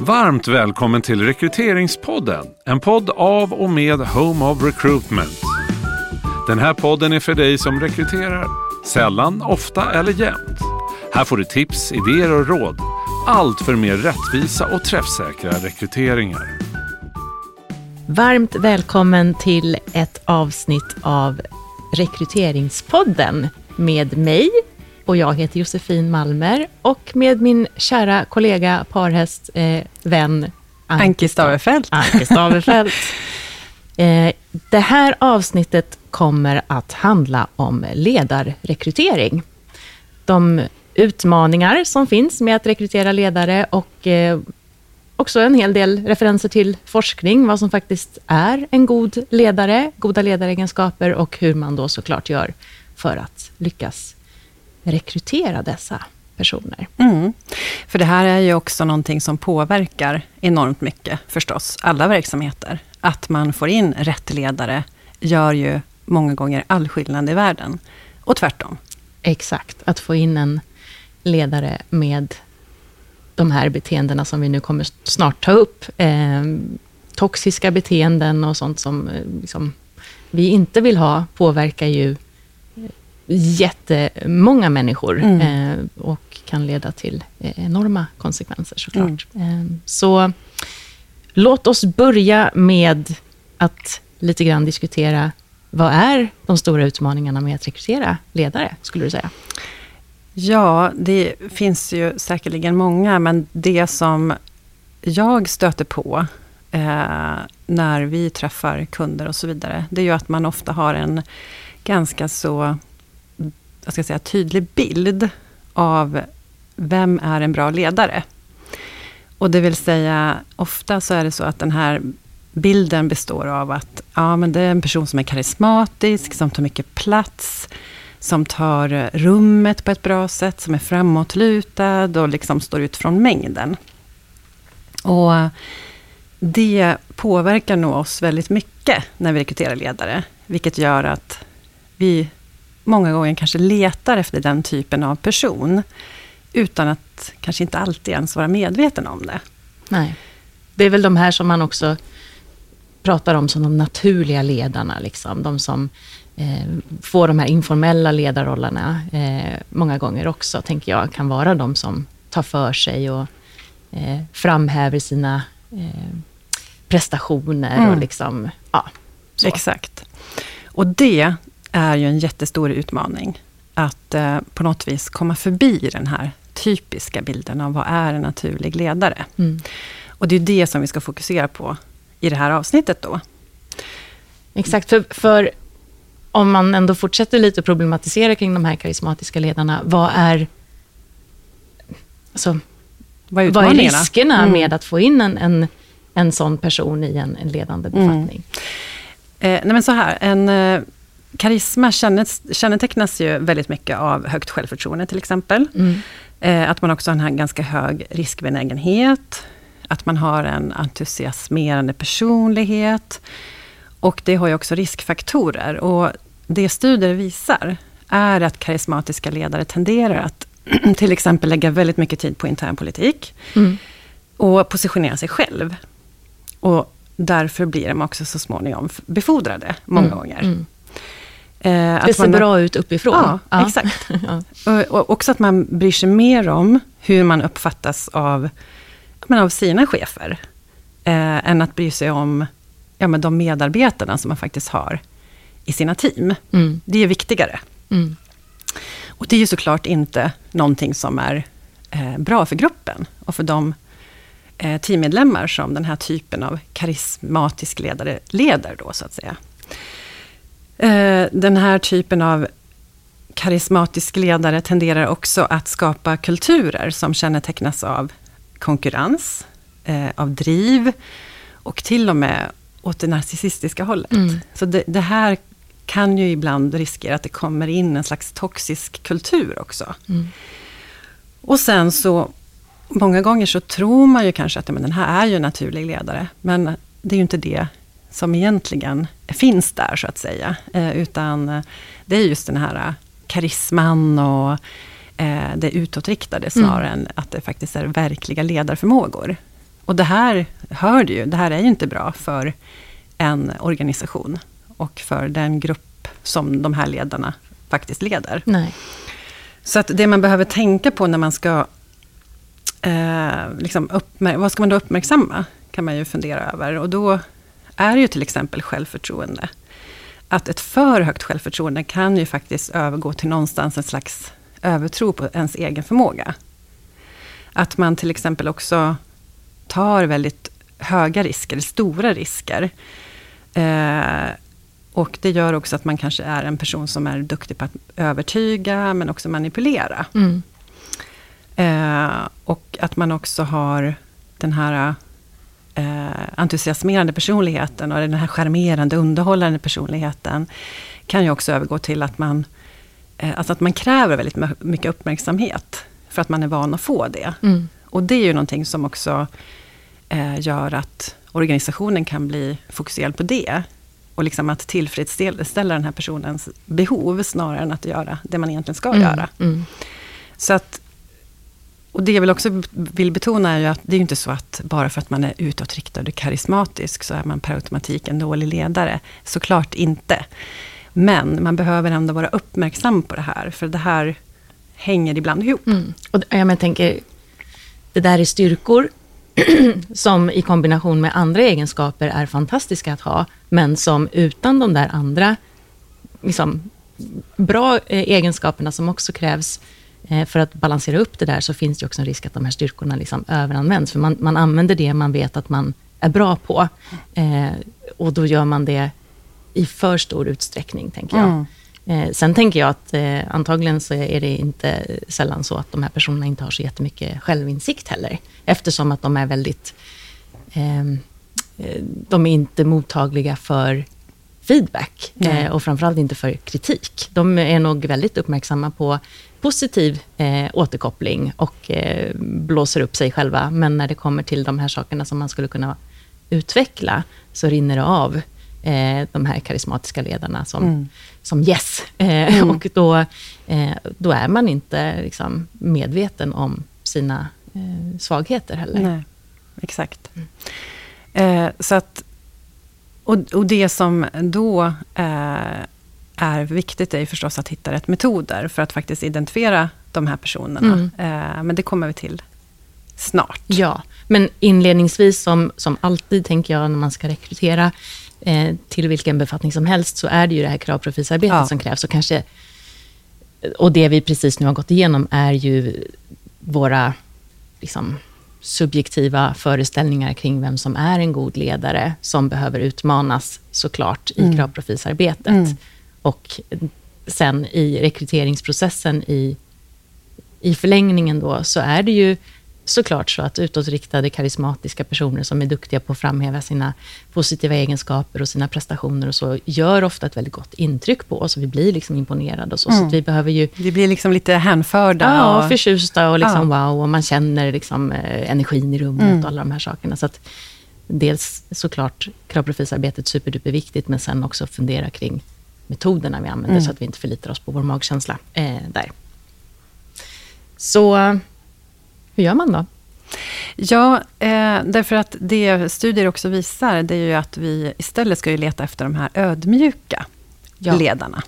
Varmt välkommen till Rekryteringspodden, en podd av och med Home of Recruitment. Den här podden är för dig som rekryterar, sällan, ofta eller jämt. Här får du tips, idéer och råd, allt för mer rättvisa och träffsäkra rekryteringar. Varmt välkommen till ett avsnitt av Rekryteringspodden med mig, och jag heter Josefin Malmer, och med min kära kollega, parhäst, vän Anki Stavefelt. Det här avsnittet kommer att handla om ledarrekrytering. De utmaningar som finns med att rekrytera ledare och också en hel del referenser till forskning, vad som faktiskt är en god ledare, goda ledaregenskaper och hur man då såklart gör för att lyckas rekrytera dessa personer. För det här är ju också någonting som påverkar enormt mycket förstås alla verksamheter. Att man får in rätt ledare gör ju många gånger all skillnad i världen. Och tvärtom. Exakt, att få in en ledare med de här beteendena som vi nu kommer snart ta upp. Toxiska beteenden och sånt som liksom, vi inte vill ha påverkar ju jättemånga människor och kan leda till enorma konsekvenser såklart. Så låt oss börja med att lite grann diskutera vad är de stora utmaningarna med att rekrytera ledare, skulle du säga? Ja, det finns ju säkerligen många, men det som jag stöter på när vi träffar kunder och så vidare, det är ju att man ofta har en ganska så, jag ska säga, tydlig bild av vem är en bra ledare. Och det vill säga, ofta så är det så att den här bilden består av att men det är en person som är karismatisk, som tar mycket plats, som tar rummet på ett bra sätt, som är framåtlutad och liksom står ut från mängden. Och det påverkar nog oss väldigt mycket när vi rekryterar ledare, vilket gör att vi många gånger kanske letar efter den typen av person utan att kanske inte alltid ens vara medveten om det. Nej. Det är väl de här som man också pratar om som de naturliga ledarna, liksom. De som får de här informella ledarrollerna många gånger också, tänker jag, kan vara de som tar för sig och framhäver sina prestationer och liksom, så. Exakt. Och det är ju en jättestor utmaning att på något vis komma förbi den här typiska bilden av vad är en naturlig ledare. Och det är det som vi ska fokusera på i det här avsnittet då. Exakt, för om man ändå fortsätter lite att problematisera kring de här karismatiska ledarna, vad är riskerna med att få in en sån person i en ledande befattning? Nej, men så här, en karisma kännetecknas ju väldigt mycket av högt självförtroende till exempel. Att man också har en ganska hög riskbenägenhet. Att man har en entusiasmerande personlighet. Och det har ju också riskfaktorer. Och det studier visar är att karismatiska ledare tenderar att till exempel lägga väldigt mycket tid på internpolitik. Och positionera sig själv. Och därför blir de också så småningom befordrade många gånger. Det ser bra ut uppifrån. Ja, exakt. Och också att man bryr sig mer om hur man uppfattas av sina chefer än att bry sig om de medarbetarna som man faktiskt har i sina team. Det är viktigare. Och det är ju såklart inte någonting som är bra för gruppen och för de teammedlemmar som den här typen av karismatisk ledare leder då, så att säga. Den här typen av karismatisk ledare tenderar också att skapa kulturer som kännetecknas av konkurrens, av driv och till och med åt det narcissistiska hållet. Så det här kan ju ibland riskera att det kommer in en slags toxisk kultur också. Och sen så många gånger så tror man ju kanske att den här är ju en naturlig ledare, men det är ju inte det som egentligen finns där, så att säga. Utan det är just den här karisman och det utåtriktade snarare än att det faktiskt är verkliga ledarförmågor. Och det här, hör du ju, det här är ju inte bra för en organisation och för den grupp som de här ledarna faktiskt leder. Nej. Så att det man behöver tänka på när man ska vad ska man då uppmärksamma, kan man ju fundera över. Och då är ju till exempel självförtroende. Att ett för högt självförtroende kan ju faktiskt övergå till någonstans en slags övertro på ens egen förmåga. Att man till exempel också tar väldigt höga risker, stora risker. Och det gör också att man kanske är en person som är duktig på att övertyga, men också manipulera. Mm. Och att man också har den här entusiasmerande personligheten och den här charmerande, underhållande personligheten kan ju också övergå till att man kräver väldigt mycket uppmärksamhet för att man är van att få det. Mm. Och det är ju någonting som också gör att organisationen kan bli fokuserad på det. Och liksom att tillfredsställa den här personens behov snarare än att göra det man egentligen ska göra. Mm. Så att, och det jag vill också vill betona är ju att det är inte så att bara för att man är utåtriktad och karismatisk så är man per automatik en dålig ledare. Såklart inte. Men man behöver ändå vara uppmärksam på det här. För det här hänger ibland ihop. Mm. Och jag tänker, det där är styrkor som i kombination med andra egenskaper är fantastiska att ha, men som utan de där andra liksom, bra egenskaperna som också krävs för att balansera upp det där, så finns det också en risk att de här styrkorna liksom överanvänds. För man använder det man vet att man är bra på, och då gör man det i för stor utsträckning, tänker jag. Sen tänker jag att antagligen så är det inte sällan så att de här personerna inte har så jättemycket självinsikt heller. Eftersom att de är väldigt... de är inte mottagliga för feedback. Och framförallt inte för kritik. De är nog väldigt uppmärksamma på positiv återkoppling och blåser upp sig själva. Men när det kommer till de här sakerna som man skulle kunna utveckla, så rinner det av de här karismatiska ledarna som yes. Och då är man inte liksom medveten om sina svagheter heller. Nej, exakt. Så att, och det som då är viktigt är förstås att hitta rätt metoder för att faktiskt identifiera de här personerna. Men det kommer vi till snart. Ja, men inledningsvis som alltid tänker jag när man ska rekrytera till vilken befattning som helst, så är det ju det här kravprofilsarbetet som krävs. Och det vi precis nu har gått igenom är ju våra liksom, subjektiva föreställningar kring vem som är en god ledare, som behöver utmanas såklart i kravprofilsarbetet. Och sen i rekryteringsprocessen i förlängningen då, så är det ju såklart så att utåtriktade karismatiska personer som är duktiga på att framhäva sina positiva egenskaper och sina prestationer och så, gör ofta ett väldigt gott intryck på oss, och vi blir liksom imponerade och så. Så att vi behöver ju... Vi blir liksom lite hänförda. Ja, och förtjusta och liksom wow, och man känner liksom energin i rummet och alla de här sakerna. Så att dels såklart kravprofilsarbetet superduper viktigt, men sen också fundera kring metoderna vi använder så att vi inte förlitar oss på vår magkänsla där. Så hur gör man då? Ja, därför att det studier också visar, det är ju att vi istället ska ju leta efter de här ödmjuka ledarna.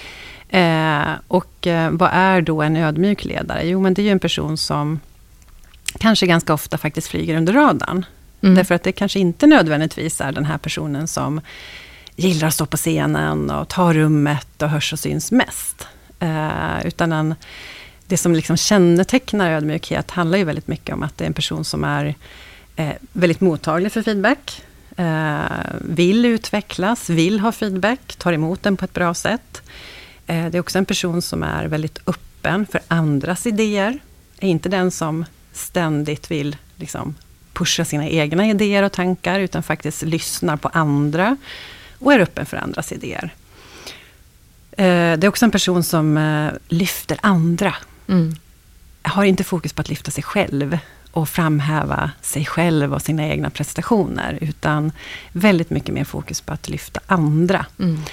Och vad är då en ödmjuk ledare? Jo, men det är ju en person som kanske ganska ofta faktiskt flyger under radarn. Därför att det kanske inte nödvändigtvis är den här personen som gillar att stå på scenen och ta rummet och hörs och syns mest. Utan det som liksom kännetecknar ödmjukhet handlar ju väldigt mycket om att det är en person som är väldigt mottaglig för feedback. Vill utvecklas, vill ha feedback, tar emot den på ett bra sätt. Det är också en person som är väldigt öppen för andras idéer. Är inte den som ständigt vill liksom pusha sina egna idéer och tankar, utan faktiskt lyssnar på andra och är öppen för andras idéer. Det är också en person som lyfter andra. Har inte fokus på att lyfta sig själv och framhäva sig själv och sina egna prestationer, utan väldigt mycket mer fokus på att lyfta andra.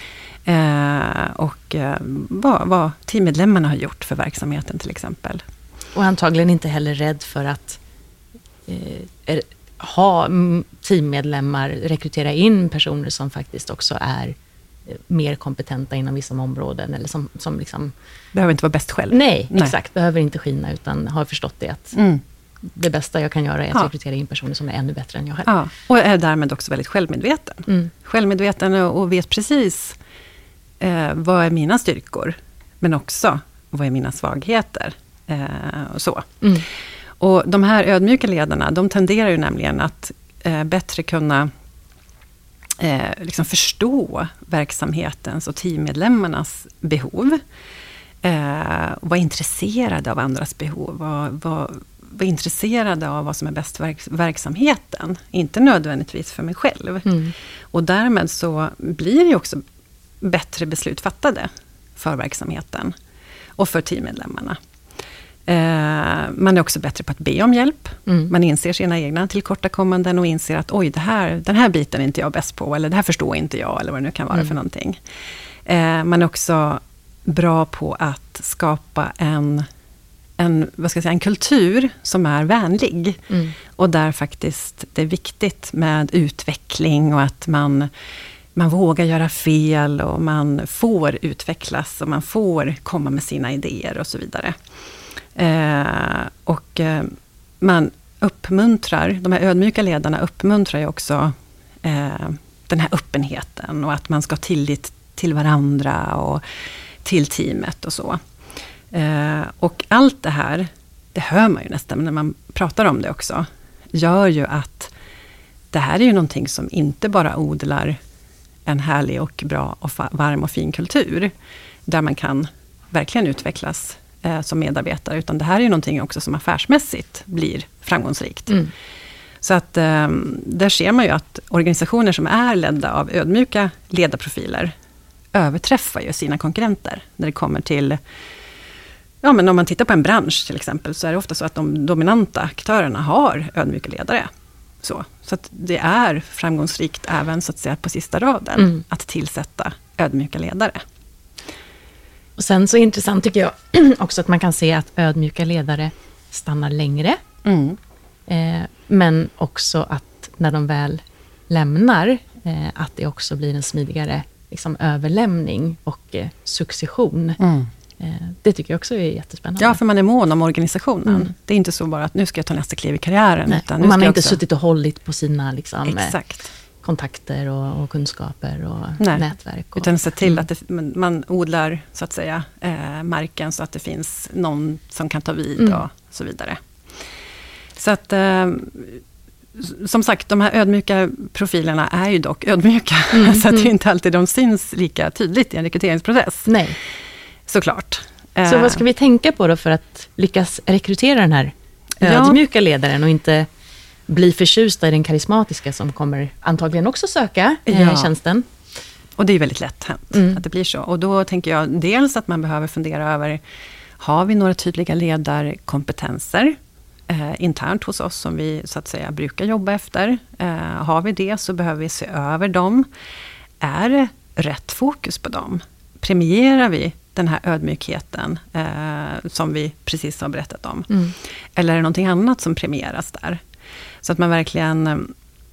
Och vad teammedlemmarna har gjort för verksamheten till exempel. Och antagligen inte heller rädd för att ha teammedlemmar, rekrytera in personer som faktiskt också är mer kompetenta inom vissa områden, eller som liksom... Behöver inte vara bäst själv. Nej, exakt. Behöver inte skina, utan har förstått det att det bästa jag kan göra är att rekrytera in personer som är ännu bättre än jag själv. Ja, och är därmed också väldigt självmedveten. Självmedveten och vet precis vad är mina styrkor, men också vad är mina svagheter. Och så. Och de här ödmjuka ledarna, de tenderar ju nämligen att bättre kunna liksom förstå verksamhetens och teammedlemmarnas behov. Vara intresserade av andras behov. Vara intresserade av vad som är bäst för verksamheten. Inte nödvändigtvis för mig själv. Och därmed så blir det också bättre beslut fattade för verksamheten och för teammedlemmarna. Man är också bättre på att be om hjälp. Man inser sina egna tillkortakommanden och inser att oj, den här biten är inte jag bäst på, eller det här förstår inte jag, eller vad det nu kan vara för någonting. Man är också bra på att skapa en kultur som är vänlig. Och där faktiskt det är viktigt med utveckling och att man vågar göra fel och man får utvecklas och man får komma med sina idéer och så vidare. Man uppmuntrar, de här ödmjuka ledarna uppmuntrar ju också den här öppenheten och att man ska ha tillit till varandra och till teamet och så. Och allt det här, det hör man ju nästan när man pratar om det också, gör ju att det här är ju någonting som inte bara odlar en härlig och bra och varm och fin kultur där man kan verkligen utvecklas som medarbetare, utan det här är ju någonting också som affärsmässigt blir framgångsrikt. Så att där ser man ju att organisationer som är ledda av ödmjuka ledarprofiler överträffar ju sina konkurrenter när det kommer till, ja men om man tittar på en bransch till exempel, så är det ofta så att de dominanta aktörerna har ödmjuka ledare. Så att det är framgångsrikt även så att säga på sista raden att tillsätta ödmjuka ledare. Och sen så intressant tycker jag också att man kan se att ödmjuka ledare stannar längre. Men också att när de väl lämnar, att det också blir en smidigare liksom, överlämning och succession. Det tycker jag också är jättespännande. Ja, för man är mån om organisationen. Det är inte så bara att nu ska jag ta nästa kliv i karriären. Utan och man har inte suttit och hållit på sina liksom, exakt. Kontakter och kunskaper och nätverk. Utan se till att man odlar så att säga marken så att det finns någon som kan ta vid och så vidare. Så att som sagt, de här ödmjuka profilerna är ju dock ödmjuka. Så att det är inte alltid de syns lika tydligt i en rekryteringsprocess. Nej. Såklart. Så vad ska vi tänka på då för att lyckas rekrytera den här ödmjuka ledaren och inte bli förtjusta i den karismatiska som kommer antagligen också söka tjänsten? Och det är väldigt lätt hänt att det blir så. Och då tänker jag dels att man behöver fundera över, har vi några tydliga ledarkompetenser internt hos oss som vi så att säga brukar jobba efter? Har vi det så behöver vi se över dem. Är det rätt fokus på dem? Premierar vi den här ödmjukheten som vi precis har berättat om? Eller är det någonting annat som premieras där? Så att man verkligen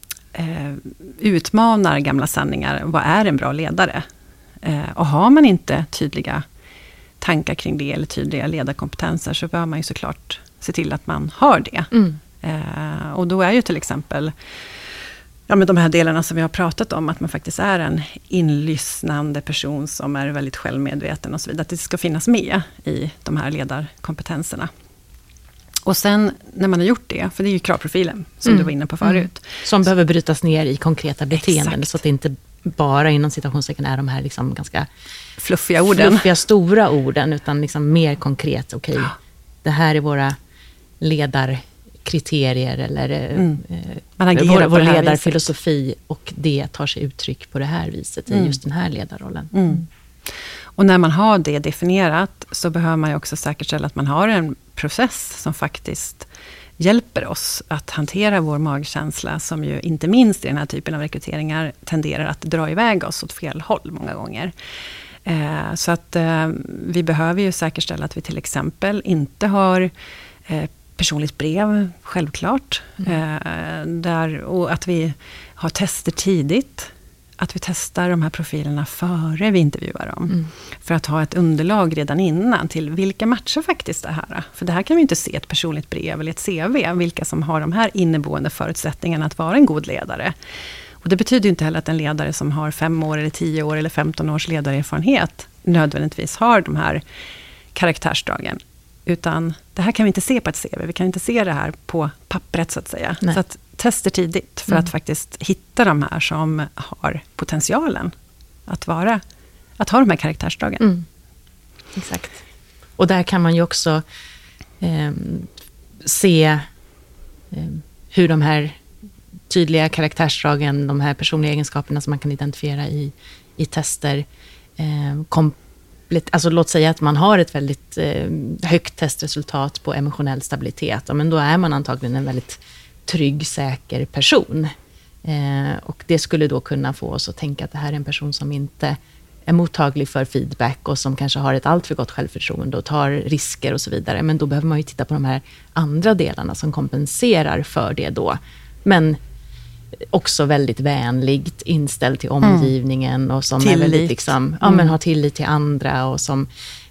utmanar gamla sanningar. Vad är en bra ledare? Och har man inte tydliga tankar kring det eller tydliga ledarkompetenser så bör man ju såklart se till att man har det. Och då är ju till exempel men de här delarna som vi har pratat om, att man faktiskt är en inlyssnande person som är väldigt självmedveten och så vidare, att det ska finnas med i de här ledarkompetenserna. Och sen när man har gjort det, för det är ju kravprofilen som du var inne på förut. Som behöver brytas ner i konkreta beteenden. Exakt. Så att det inte bara inom citationstecken är de här liksom ganska fluffiga stora orden, utan liksom mer konkret. Okej, det här är våra ledarkriterier eller vår ledarfilosofi och det tar sig uttryck på det här viset i just den här ledarrollen. Och när man har det definierat så behöver man ju också säkerställa att man har en process som faktiskt hjälper oss att hantera vår magkänsla, som ju inte minst i den här typen av rekryteringar tenderar att dra iväg oss åt fel håll många gånger. Så att vi behöver ju säkerställa att vi till exempel inte har personligt brev, självklart. Och att vi har tester tidigt. Att vi testar de här profilerna före vi intervjuar dem. För att ha ett underlag redan innan till vilka matcher faktiskt det här. För det här kan vi inte se ett personligt brev eller ett CV. Vilka som har de här inneboende förutsättningarna att vara en god ledare. Och det betyder ju inte heller att en ledare som har 5 år eller 10 år eller 15 års ledarerfarenhet nödvändigtvis har de här karaktärsdragen. Utan det här kan vi inte se på ett CV. Vi kan inte se det här på pappret så att säga. Nej. Så att tester tidigt för att faktiskt hitta de här som har potentialen att ha de här karaktärsdragen. Exakt. Och där kan man ju också se hur de här tydliga karaktärsdragen, de här personliga egenskaperna som man kan identifiera i tester alltså låt säga att man har ett väldigt högt testresultat på emotionell stabilitet. Ja, men då är man antagligen en väldigt trygg, säker person. Och det skulle då kunna få oss att tänka att det här är en person som inte är mottaglig för feedback och som kanske har ett alltför gott självförtroende och tar risker och så vidare. Men då behöver man ju titta på de här andra delarna som kompenserar för det då. Men också väldigt vänligt inställd till omgivningen och som är väldigt liksom, men har tillit till andra och som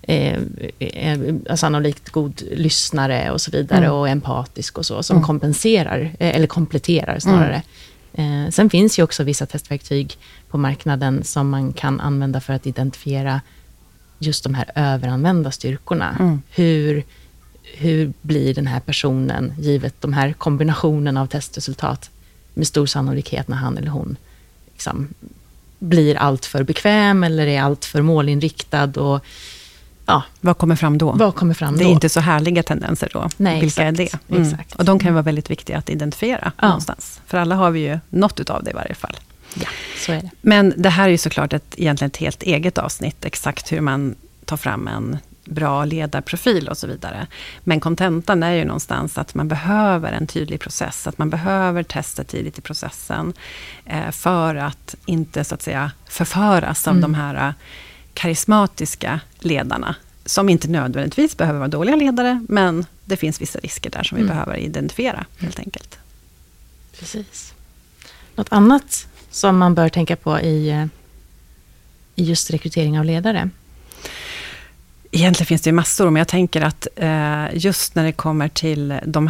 är sannolikt god lyssnare och så vidare och empatisk och så, som kompenserar eller kompletterar snarare. Sen finns ju också vissa testverktyg på marknaden som man kan använda för att identifiera just de här överanvända styrkorna. Hur blir den här personen, givet de här kombinationen av testresultat, med stor sannolikhet när han eller hon liksom blir allt för bekväm eller är allt för målinriktad och vad kommer fram då? Det är inte så härliga tendenser då. Nej, vilka exakt, är det? Exakt. Och de kan vara väldigt viktiga att identifiera någonstans. För alla har vi ju något utav det i varje fall. Ja, så är det. Men det här är ju såklart egentligen ett helt eget avsnitt. Exakt hur man tar fram en bra ledarprofil och så vidare. Men kontentan är ju någonstans att man behöver en tydlig process. Att man behöver testa tidigt i processen. För att inte så att säga förföras av de här karismatiska ledarna. Som inte nödvändigtvis behöver vara dåliga ledare. Men det finns vissa risker där som vi behöver identifiera helt enkelt. Precis. Något annat som man bör tänka på i just rekrytering av ledare? Egentligen finns det ju massor, men jag tänker att just när det kommer till det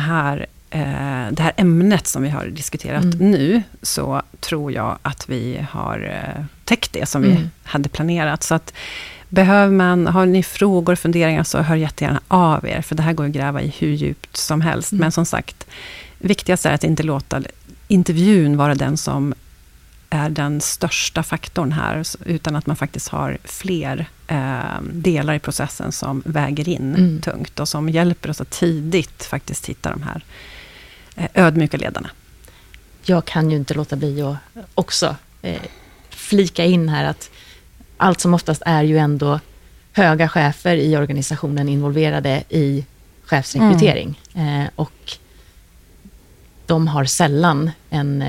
här ämnet som vi har diskuterat nu, så tror jag att vi har täckt det som vi hade planerat. Så att har ni frågor och funderingar, så hör jättegärna av er, för det här går att gräva i hur djupt som helst. Men som sagt, viktigast är att inte låta intervjun vara den som är den största faktorn här, utan att man faktiskt har fler delar i processen som väger in tungt och som hjälper oss att tidigt faktiskt hitta de här ödmjuka ledarna. Jag kan ju inte låta bli att också flika in här att allt som oftast är ju ändå höga chefer i organisationen involverade i chefsrekrytering. Och de har sällan en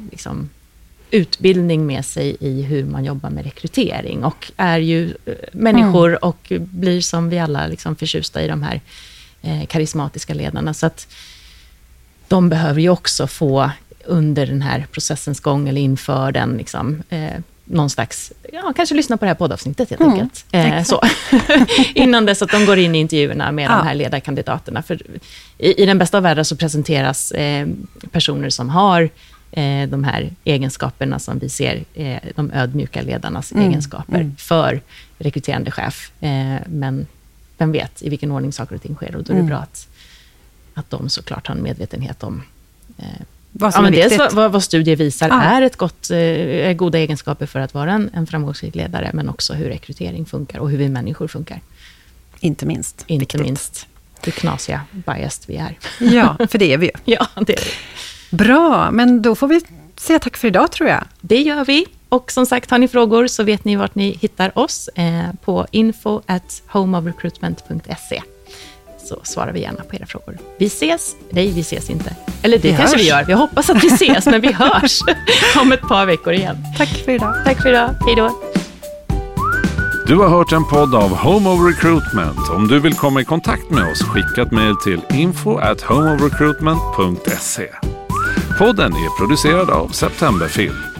utbildning med sig i hur man jobbar med rekrytering, och är ju människor och blir som vi alla förtjusta i de här karismatiska ledarna. Så att de behöver ju också få under den här processens gång eller inför den någon slags, kanske lyssna på det här poddavsnittet helt enkelt. Så. Innan dess att de går in i intervjuerna med de här ledarkandidaterna. För i den bästa av världar så presenteras personer som har de här egenskaperna som vi ser, de ödmjuka ledarnas egenskaper för rekryterande chef. Men vem vet i vilken ordning saker och ting sker, och då är det bra att de såklart har en medvetenhet om vad som är dels vad studier visar är goda egenskaper för att vara en framgångsrik ledare, men också hur rekrytering funkar och hur vi människor funkar. Inte minst hur knasiga, biased vi är. Ja, för det är vi ju. Ja, det är vi. Bra, men då får vi säga tack för idag, tror jag. Det gör vi. Och som sagt, har ni frågor så vet ni vart ni hittar oss på info@homeofrecruitment.se. Så svarar vi gärna på era frågor. Vi ses. Nej, vi ses inte. Eller det kanske vi gör. Vi hoppas att vi ses, men vi hörs om ett par veckor igen. Tack för idag. Tack för idag. Hej då. Du har hört en podd av Home of Recruitment. Om du vill komma i kontakt med oss, skicka ett mejl till info@homeofrecruitment.se. Podden är producerad av Septemberfilm.